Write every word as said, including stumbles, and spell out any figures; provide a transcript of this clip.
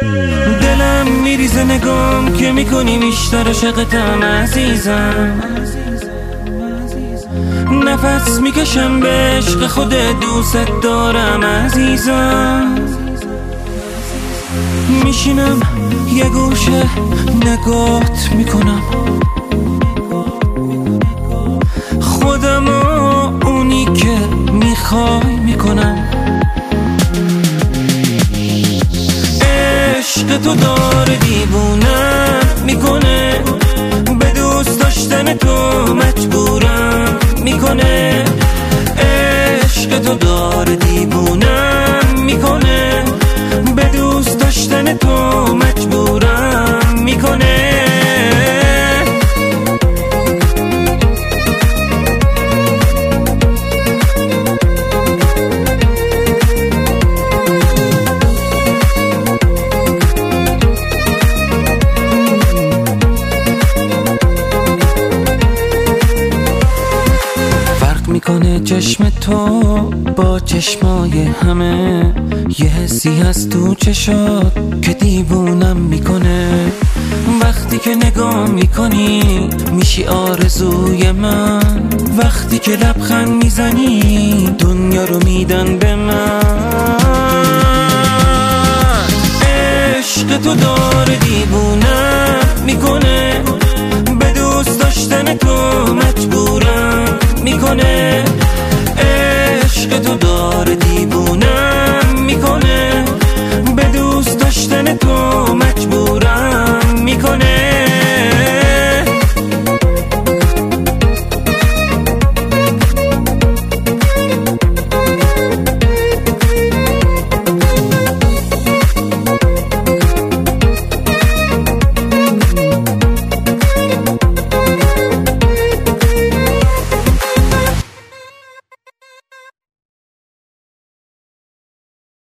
دلم میریزه نگام که میکنی بیشتر عشقتم عزیزم. نفس میکشم به عشق خود دوست دارم عزیزم. میشینم یه گوشه نگات میکنم، خودم و اونی که میخوای میکنم. عشق تو داره دیوونم میکنه، به دوست داشتن تو مجبورم میکنه. عشق تو داره دیوونم میکنه، به دوست داشتن تو مجبورم میکنه. میکنه چشم تو با چشمای همه، یه حسی هست تو چشات که دیوونم میکنه. وقتی که نگاه میکنی میشی آرزوی من، وقتی که لبخند میزنی دنیا رو میدن به من. عشق تو داره دیوونم